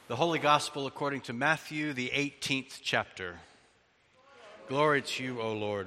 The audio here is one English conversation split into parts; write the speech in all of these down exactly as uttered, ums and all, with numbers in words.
The Holy Gospel according to Matthew, the eighteenth chapter. Glory to you, O Lord.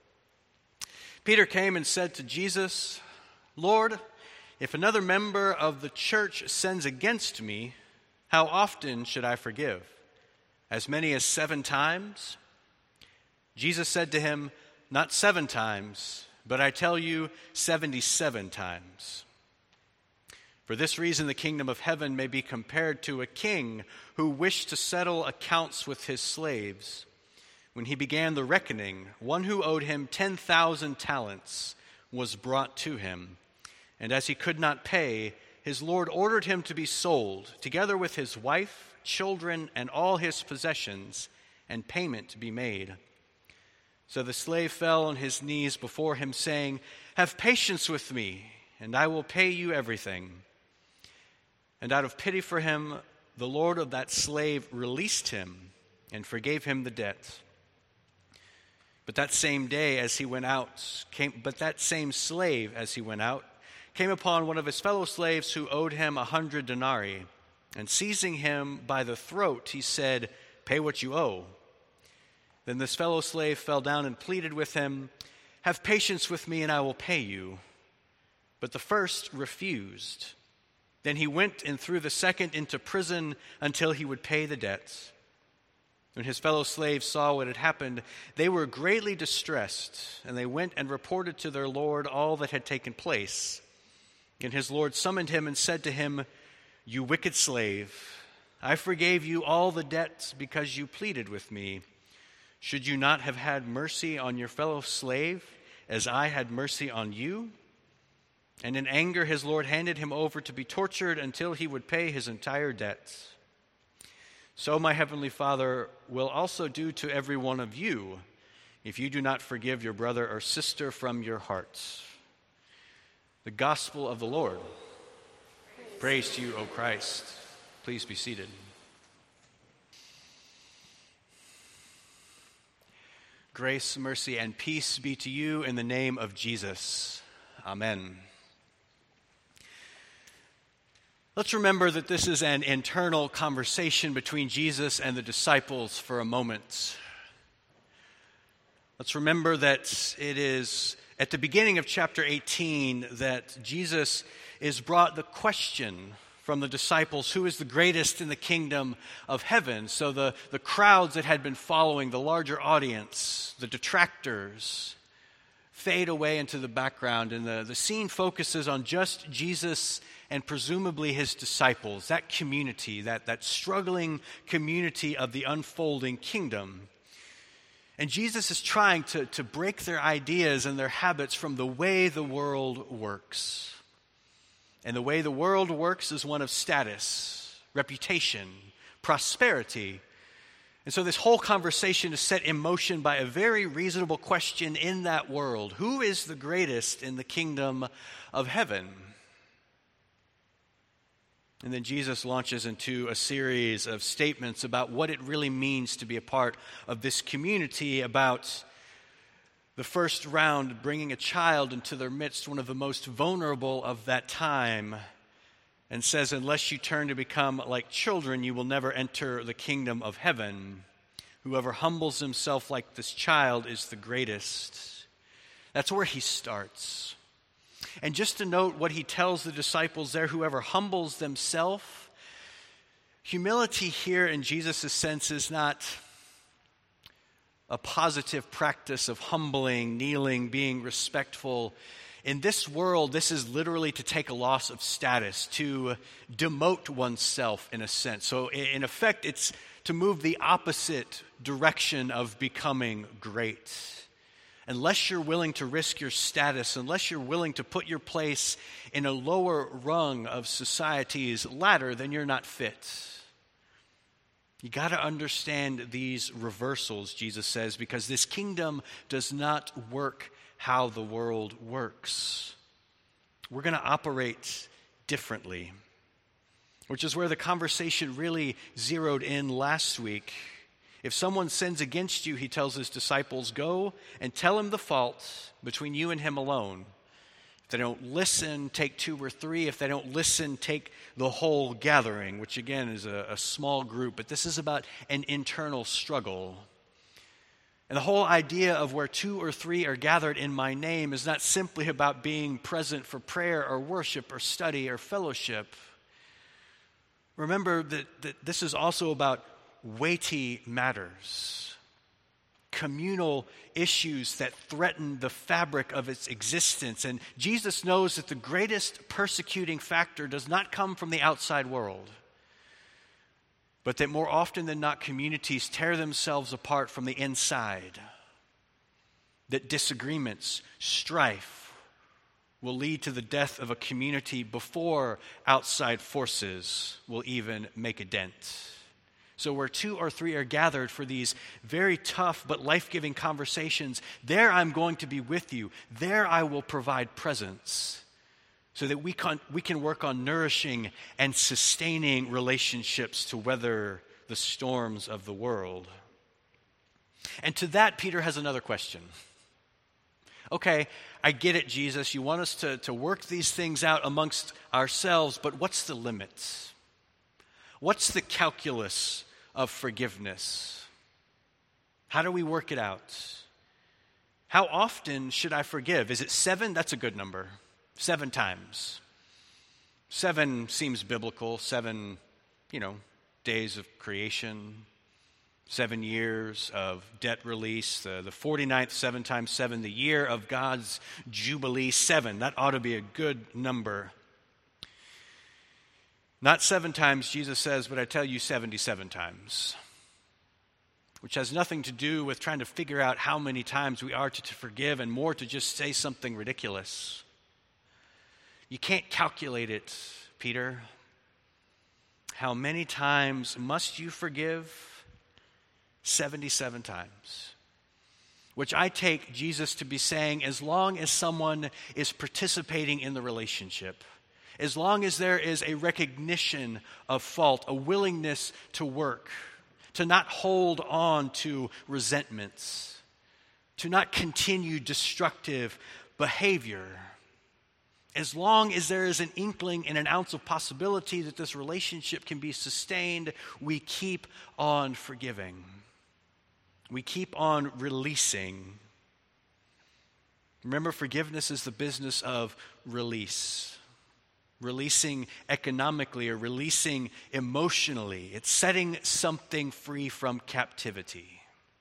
Peter came and said to Jesus, Lord, if another member of the church sins against me, how often should I forgive? As many as seven times? Jesus said to him, not seven times, but I tell you, seventy-seven times. For this reason, the kingdom of heaven may be compared to a king who wished to settle accounts with his slaves. When he began the reckoning, one who owed him ten thousand talents was brought to him. And as he could not pay, his lord ordered him to be sold, together with his wife, children, and all his possessions, and payment to be made. So the slave fell on his knees before him, saying, Have patience with me, and I will pay you everything. And out of pity for him, the lord of that slave released him and forgave him the debt. But that same day as he went out, came, but that same slave as he went out, came upon one of his fellow slaves who owed him a hundred denarii. And seizing him by the throat, he said, Pay what you owe. Then this fellow slave fell down and pleaded with him, Have patience with me and I will pay you. But the first refused. Then he went and threw the second into prison until he would pay the debts. When his fellow slaves saw what had happened, they were greatly distressed, and they went and reported to their lord all that had taken place. And his lord summoned him and said to him, You wicked slave, I forgave you all the debts because you pleaded with me. Should you not have had mercy on your fellow slave as I had mercy on you? And in anger his lord handed him over to be tortured until he would pay his entire debt. So my heavenly Father will also do to every one of you if you do not forgive your brother or sister from your hearts. The gospel of the Lord. Praise, Praise to you, O Christ. Please be seated. Grace, mercy, and peace be to you in the name of Jesus. Amen. Let's remember that this is an internal conversation between Jesus and the disciples for a moment. Let's remember that it is at the beginning of chapter eighteen that Jesus is brought the question from the disciples, who is the greatest in the kingdom of heaven? So the, the crowds that had been following, the larger audience, the detractors, fade away into the background, and the, the scene focuses on just Jesus and presumably his disciples, that community, that, that struggling community of the unfolding kingdom. And Jesus is trying to, to break their ideas and their habits from the way the world works. And the way the world works is one of status, reputation, prosperity. And so this whole conversation is set in motion by a very reasonable question in that world. Who is the greatest in the kingdom of heaven? And then Jesus launches into a series of statements about what it really means to be a part of this community, about the first round bringing a child into their midst, one of the most vulnerable of that time, and says, unless you turn to become like children, you will never enter the kingdom of heaven. Whoever humbles himself like this child is the greatest. That's where he starts. And just to note what he tells the disciples there, whoever humbles themselves, humility here in Jesus' sense is not a positive practice of humbling, kneeling, being respectful. In this world, this is literally to take a loss of status, to demote oneself in a sense. So in effect, it's to move the opposite direction of becoming great. Unless you're willing to risk your status, unless you're willing to put your place in a lower rung of society's ladder, then you're not fit. You got to understand these reversals, Jesus says, because this kingdom does not work how the world works. We're going to operate differently, which is where the conversation really zeroed in last week. If someone sins against you, he tells his disciples, go and tell him the fault between you and him alone. they don't listen, take two or three. If they don't listen, take the whole gathering, which again is a, a small group. But this is about an internal struggle. And the whole idea of where two or three are gathered in my name is not simply about being present for prayer or worship or study or fellowship. Remember that, that this is also about weighty matters, communal issues that threaten the fabric of its existence. And Jesus knows that the greatest persecuting factor does not come from the outside world, but that more often than not, communities tear themselves apart from the inside, that disagreements, strife, will lead to the death of a community before outside forces will even make a dent. So where two or three are gathered for these very tough but life-giving conversations, there I'm going to be with you. There I will provide presence so that we can, we can work on nourishing and sustaining relationships to weather the storms of the world. And to that, Peter has another question. Okay, I get it, Jesus. You want us to, to work these things out amongst ourselves, but what's the limits? What's the calculus of forgiveness? How do we work it out? How often should I forgive? Is it seven? That's a good number. Seven times. Seven seems biblical. Seven, you know, days of creation. Seven years of debt release. The, the forty-ninth, seven times seven, the year of God's Jubilee. Seven. That ought to be a good number. Not seven times, Jesus says, but I tell you seventy-seven times. Which has nothing to do with trying to figure out how many times we are to, to forgive, and more to just say something ridiculous. You can't calculate it, Peter. How many times must you forgive? seventy-seven times. Which I take Jesus to be saying, as long as someone is participating in the relationship, as long as there is a recognition of fault, a willingness to work, to not hold on to resentments, to not continue destructive behavior, as long as there is an inkling and an ounce of possibility that this relationship can be sustained, we keep on forgiving. We keep on releasing. Remember, forgiveness is the business of release. Releasing economically or releasing emotionally. It's setting something free from captivity.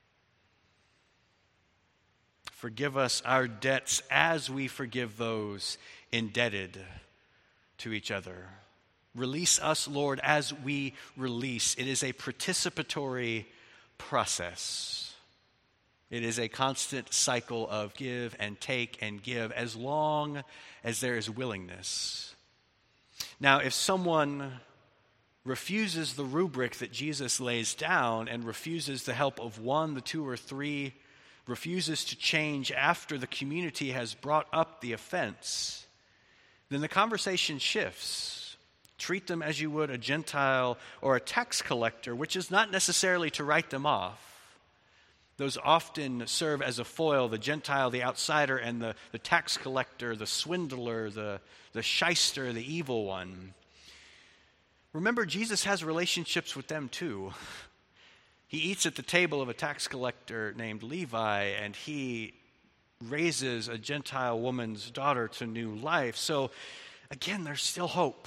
Forgive us our debts as we forgive those indebted to each other. Release us, Lord, as we release. It is a participatory process. It is a constant cycle of give and take and give as long as there is willingness. Now, if someone refuses the rubric that Jesus lays down and refuses the help of one, the two, or three, refuses to change after the community has brought up the offense, then the conversation shifts. Treat them as you would a Gentile or a tax collector, which is not necessarily to write them off. Those often serve as a foil, the Gentile, the outsider, and the, the tax collector, the swindler, the, the shyster, the evil one. Remember, Jesus has relationships with them too. He eats at the table of a tax collector named Levi, and he raises a Gentile woman's daughter to new life. So, again, there's still hope.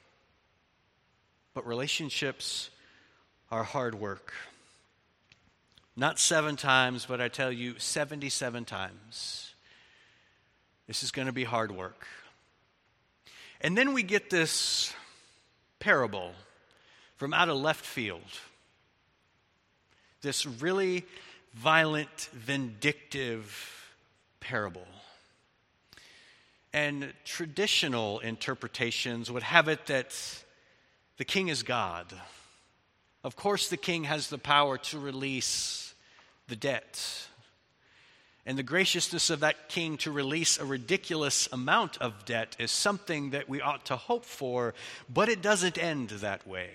But relationships are hard work. Not seven times, but I tell you, seventy-seven times. This is going to be hard work. And then we get this parable from out of left field. This really violent, vindictive parable. And traditional interpretations would have it that the king is God. Of course, the king has the power to release the debt. And the graciousness of that king to release a ridiculous amount of debt is something that we ought to hope for, but it doesn't end that way.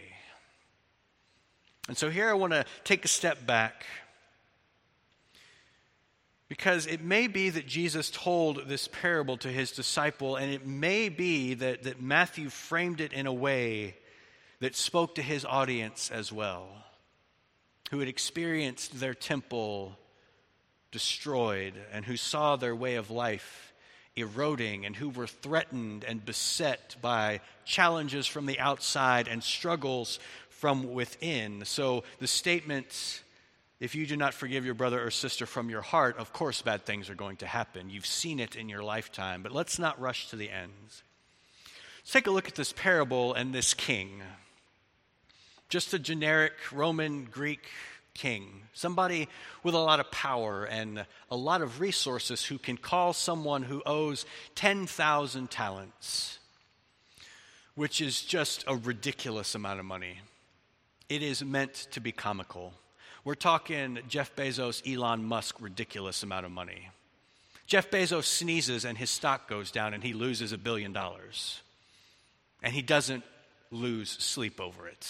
And so here I want to take a step back, Because it may be that Jesus told this parable to his disciple, and it may be that, that Matthew framed it in a way that spoke to his audience as well, who had experienced their temple destroyed and who saw their way of life eroding and who were threatened and beset by challenges from the outside and struggles from within. So the statement, if you do not forgive your brother or sister from your heart, of course bad things are going to happen. You've seen it in your lifetime, but let's not rush to the ends. Let's take a look at this parable and this king. Just a generic Roman Greek king, somebody with a lot of power and a lot of resources who can call someone who owes ten thousand talents, which is just a ridiculous amount of money. It is meant to be comical. We're talking Jeff Bezos, Elon Musk, ridiculous amount of money. Jeff Bezos sneezes and his stock goes down and he loses a billion dollars. And he doesn't lose sleep over it,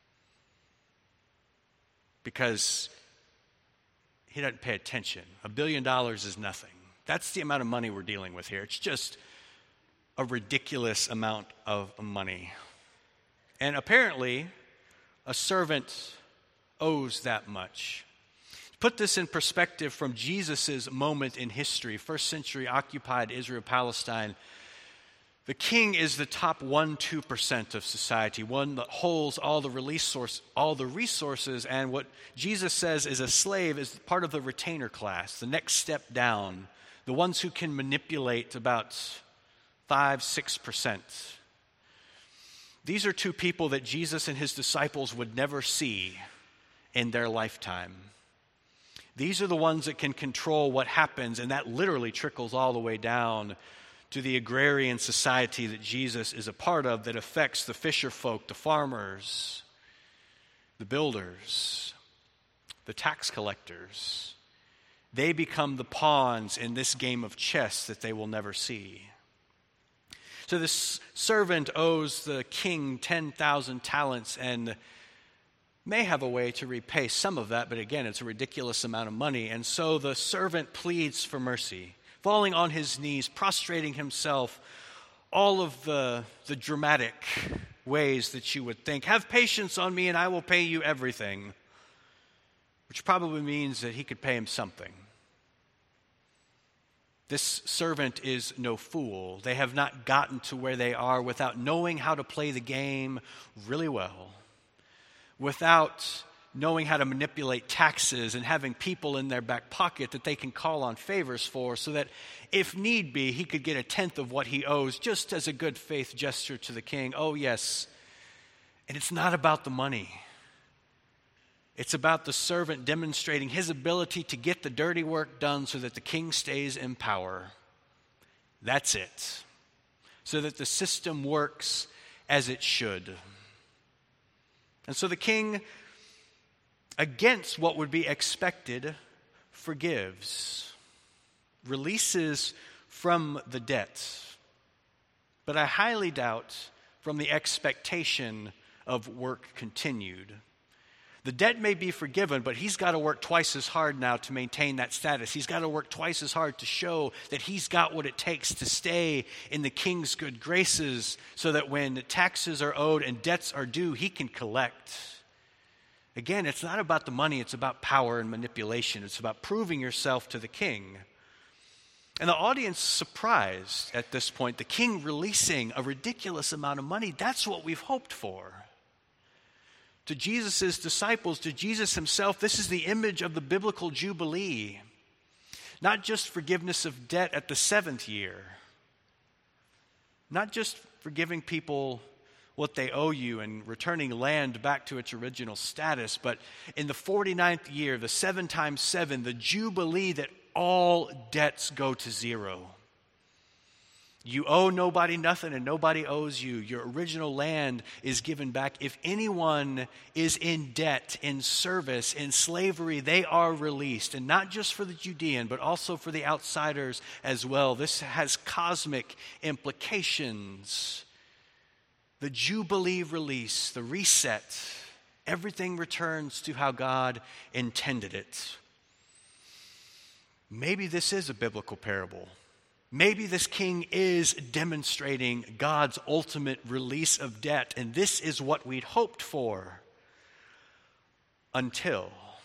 because he doesn't pay attention. A billion dollars is nothing. That's the amount of money we're dealing with here. It's just a ridiculous amount of money. And apparently, a servant owes that much. Put this in perspective from Jesus' moment in history, first century occupied Israel, Palestine. The king is the top one to two percent of society, one that holds all the resource, all the resources, and what Jesus says is a slave is part of the retainer class, the next step down, the ones who can manipulate about five to six percent. These are two people that Jesus and his disciples would never see in their lifetime. These are the ones that can control what happens, and that literally trickles all the way down to the agrarian society that Jesus is a part of, that affects the fisher folk, the farmers, the builders, the tax collectors. They become the pawns in this game of chess that they will never see. So this servant owes the king ten thousand talents and may have a way to repay some of that, but again, it's a ridiculous amount of money. And so the servant pleads for mercy, falling on his knees, prostrating himself, all of the, the dramatic ways that you would think. Have patience on me and I will pay you everything, which probably means that he could pay him something. This servant is no fool. They have not gotten to where they are without knowing how to play the game really well, without knowing how to manipulate taxes and having people in their back pocket that they can call on favors for, so that if need be, he could get a tenth of what he owes just as a good faith gesture to the king. Oh yes, and it's not about the money. It's about the servant demonstrating his ability to get the dirty work done so that the king stays in power. That's it. So that the system works as it should. And so the king, against what would be expected, forgives, releases from the debt. But I highly doubt from the expectation of work continued. The debt may be forgiven, but he's got to work twice as hard now to maintain that status. He's got to work twice as hard to show that he's got what it takes to stay in the king's good graces, so that when taxes are owed and debts are due, he can collect. Again, it's not about the money, it's about power and manipulation. It's about proving yourself to the king. And the audience surprised at this point, the king releasing a ridiculous amount of money. That's what we've hoped for. To Jesus' disciples, to Jesus himself, this is the image of the biblical Jubilee. Not just forgiveness of debt at the seventh year. Not just forgiving people what they owe you and returning land back to its original status, but in the forty-ninth year, the seven times seven, the Jubilee that all debts go to zero. You owe nobody nothing and nobody owes you. Your original land is given back. If anyone is in debt, in service, in slavery, they are released. And not just for the Judean, but also for the outsiders as well. This has cosmic implications. The Jubilee release, the reset, everything returns to how God intended it. maybe this is a biblical parable. Maybe this king is demonstrating God's ultimate release of debt, and this is what we'd hoped for. Until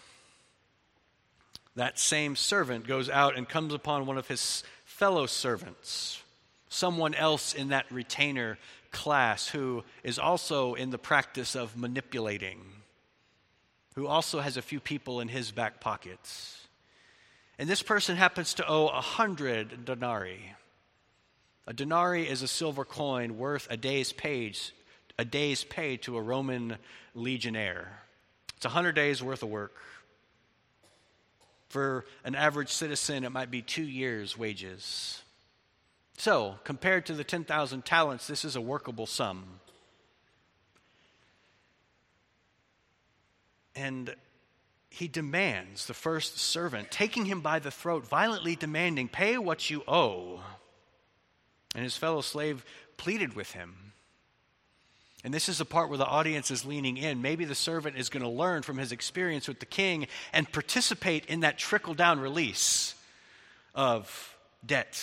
that same servant goes out and comes upon one of his fellow servants, someone else in that retainer class who is also in the practice of manipulating, who also has a few people in his back pockets. And this person happens to owe a hundred denarii. A denarii is a silver coin worth a day's pay, a day's pay to a Roman legionnaire. It's a hundred days worth of work. For an average citizen, it might be two years' wages. So, compared to the ten thousand talents, this is a workable sum. And he demands, the first servant, taking him by the throat, violently demanding, "Pay what you owe." And his fellow slave pleaded with him. And this is the part where the audience is leaning in. Maybe the servant is going to learn from his experience with the king and participate in that trickle-down release of debt.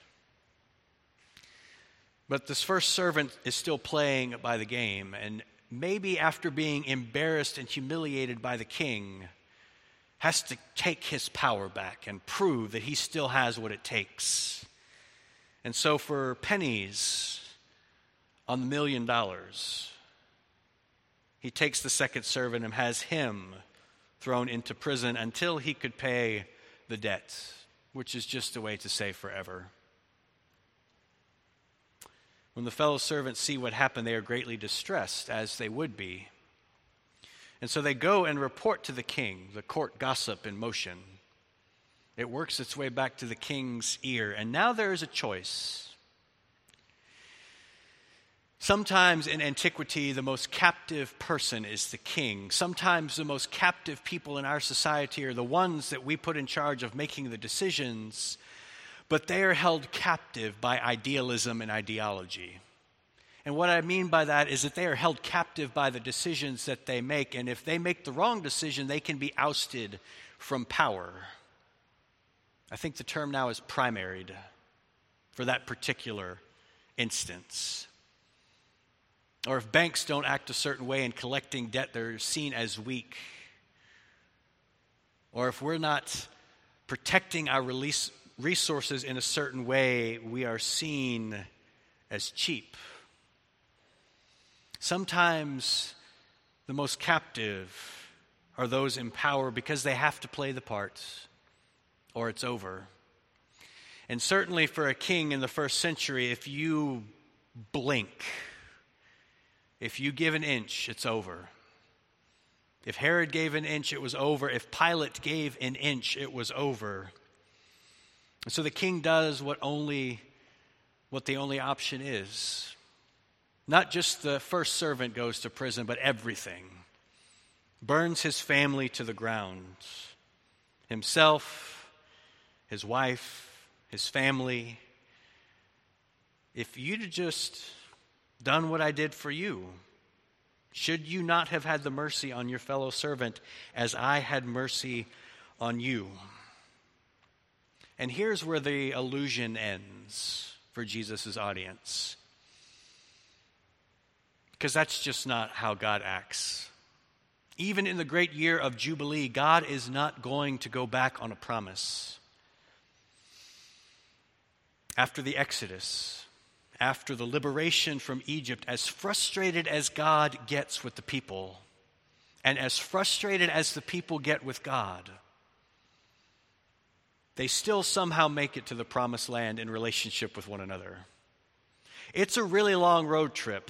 But this first servant is still playing by the game, and maybe after being embarrassed and humiliated by the king, has to take his power back and prove that he still has what it takes. And so for pennies on the million dollars, he takes the second servant and has him thrown into prison until he could pay the debt, which is just a way to say forever. When the fellow servants see what happened, they are greatly distressed, as they would be. And so they go and report to the king, the court gossip in motion. It works its way back to the king's ear, and now there is a choice. Sometimes in antiquity, the most captive person is the king. Sometimes the most captive people in our society are the ones that we put in charge of making the decisions, but they are held captive by idealism and ideology. And what I mean by that is that they are held captive by the decisions that they make, and if they make the wrong decision, they can be ousted from power. I think the term now is primaried for that particular instance. Or if banks don't act a certain way in collecting debt, they're seen as weak. Or if we're not protecting our release resources in a certain way, we are seen as cheap. Sometimes the most captive are those in power because they have to play the part, or it's over. And certainly for a king in the first century, if you blink, if you give an inch, it's over. If Herod gave an inch, it was over. If Pilate gave an inch, it was over. And so the king does what only what the only option is. Not just the first servant goes to prison, but everything. Burns his family to the ground. Himself, his wife, his family. If you'd just done what I did for you, should you not have had the mercy on your fellow servant as I had mercy on you? And here's where the illusion ends for Jesus' audience. Because that's just not how God acts. Even in the great year of Jubilee, God is not going to go back on a promise. After the Exodus, after the liberation from Egypt, as frustrated as God gets with the people, and as frustrated as the people get with God, they still somehow make it to the promised land in relationship with one another. It's a really long road trip.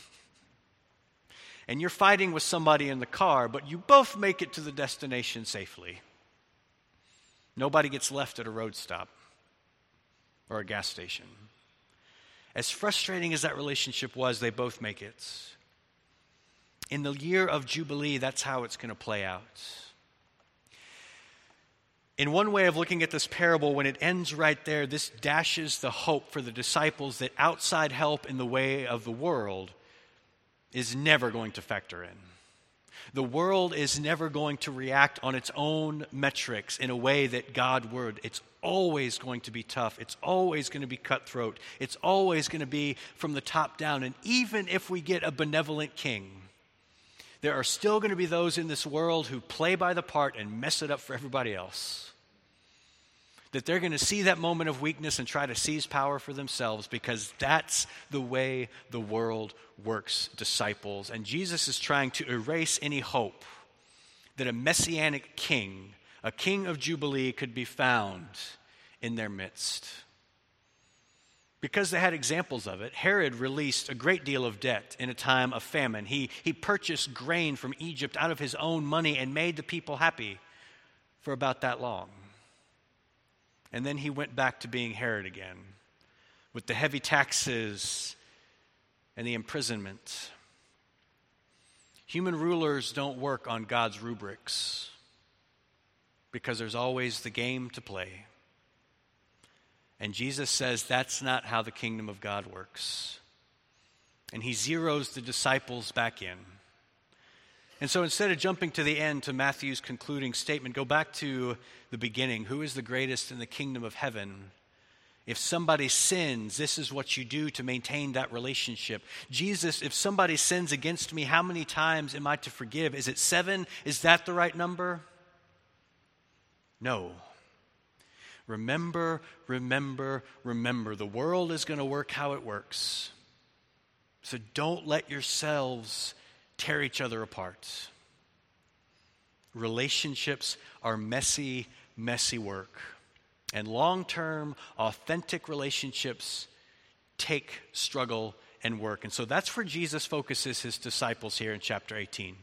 And you're fighting with somebody in the car, but you both make it to the destination safely. Nobody gets left at a road stop or a gas station. As frustrating as that relationship was, they both make it. In the year of Jubilee, that's how it's going to play out. In one way of looking at this parable, when it ends right there, this dashes the hope for the disciples that outside help in the way of the world is never going to factor in. The world is never going to react on its own metrics in a way that God would. It's always going to be tough. It's always going to be cutthroat. It's always going to be from the top down. And even if we get a benevolent king, there are still going to be those in this world who play by the part and mess it up for everybody else. That they're going to see that moment of weakness and try to seize power for themselves, because that's the way the world works, disciples. And Jesus is trying to erase any hope that a messianic king, a king of Jubilee, could be found in their midst. Because they had examples of it, Herod released a great deal of debt in a time of famine. He, he purchased grain from Egypt out of his own money and made the people happy for about that long. And then he went back to being Herod again, with the heavy taxes and the imprisonment. Human rulers don't work on God's rubrics, because there's always the game to play. And Jesus says that's not how the kingdom of God works. And he zeroes the disciples back in. And so instead of jumping to the end, to Matthew's concluding statement, go back to the beginning. Who is the greatest in the kingdom of heaven? If somebody sins, this is what you do to maintain that relationship. Jesus, if somebody sins against me, how many times am I to forgive? Is it seven? Is that the right number? No. Remember, remember, remember. The world is going to work how it works. So don't let yourselves tear each other apart. Relationships are messy, messy work. And long-term, authentic relationships take struggle and work. And so that's where Jesus focuses his disciples here in chapter eighteen.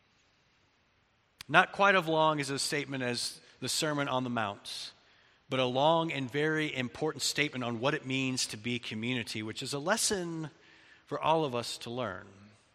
Not quite as long as a statement as the Sermon on the Mount, but a long and very important statement on what it means to be community, which is a lesson for all of us to learn.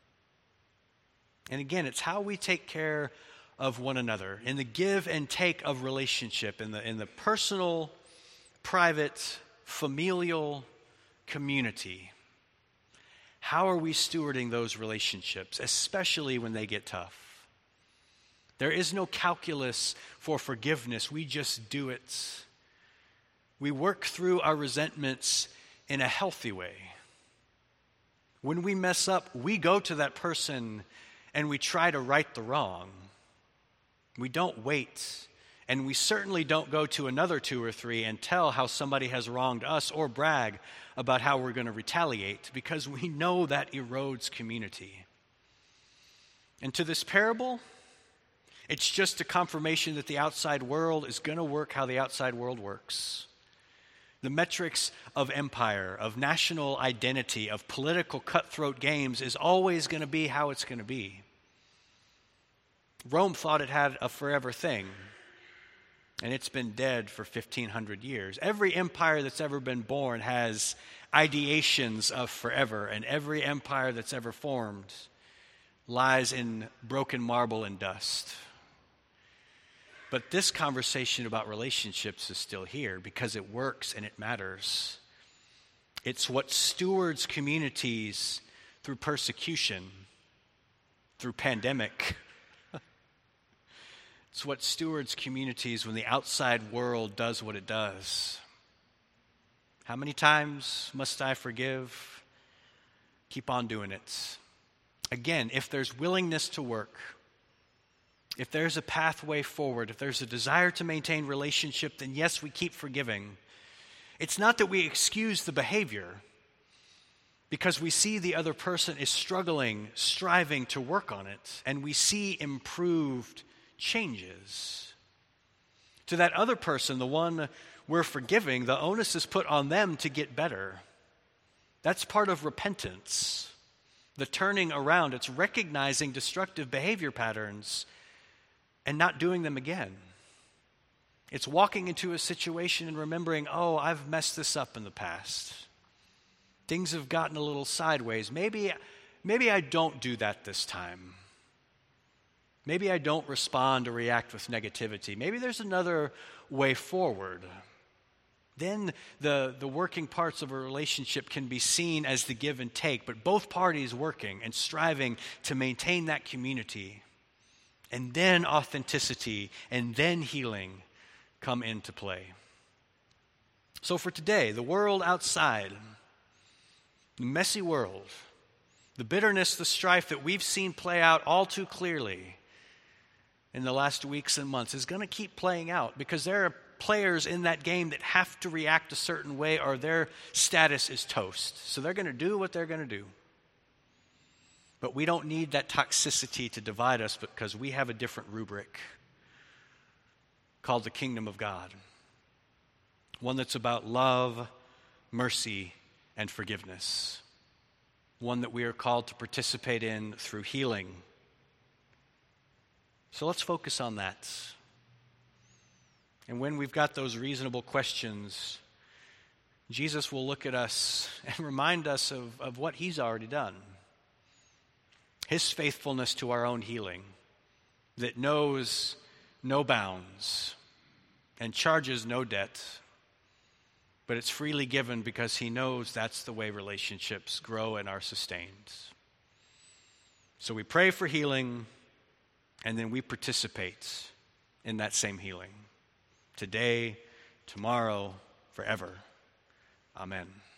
And again, it's how we take care of one another in the give and take of relationship, in the, in the personal, private, familial community. How are we stewarding those relationships, especially when they get tough? There is no calculus for forgiveness. We just do it. We work through our resentments in a healthy way. When we mess up, we go to that person and we try to right the wrong. We don't wait. And we certainly don't go to another two or three and tell how somebody has wronged us or brag about how we're going to retaliate, because we know that erodes community. And to this parable, it's just a confirmation that the outside world is going to work how the outside world works. The metrics of empire, of national identity, of political cutthroat games is always going to be how it's going to be. Rome thought it had a forever thing, and it's been dead for fifteen hundred years. Every empire that's ever been born has ideations of forever, and every empire that's ever formed lies in broken marble and dust. But this conversation about relationships is still here because it works and it matters. It's what stewards communities through persecution, through pandemic. It's what stewards communities when the outside world does what it does. How many times must I forgive? Keep on doing it. Again, if there's willingness to work, if there's a pathway forward, if there's a desire to maintain relationship, then yes, we keep forgiving. It's not that we excuse the behavior because we see the other person is struggling, striving to work on it, and we see improved changes. To that other person, the one we're forgiving, the onus is put on them to get better. That's part of repentance. The turning around, it's recognizing destructive behavior patterns and not doing them again. It's walking into a situation and remembering, oh, I've messed this up in the past. Things have gotten a little sideways. Maybe, maybe I don't do that this time. Maybe I don't respond or react with negativity. Maybe there's another way forward. Then the, the working parts of a relationship can be seen as the give and take, but both parties working and striving to maintain that community. And then authenticity and then healing come into play. So for today, the world outside, the messy world, the bitterness, the strife that we've seen play out all too clearly in the last weeks and months is going to keep playing out because there are players in that game that have to react a certain way or their status is toast. So they're going to do what they're going to do. But we don't need that toxicity to divide us because we have a different rubric called the kingdom of God. One that's about love, mercy, and forgiveness. One that we are called to participate in through healing. So let's focus on that. And when we've got those reasonable questions, Jesus will look at us and remind us of, of what he's already done. His faithfulness to our own healing that knows no bounds and charges no debt, but it's freely given because he knows that's the way relationships grow and are sustained. So we pray for healing, and then we participate in that same healing. Today, tomorrow, forever. Amen.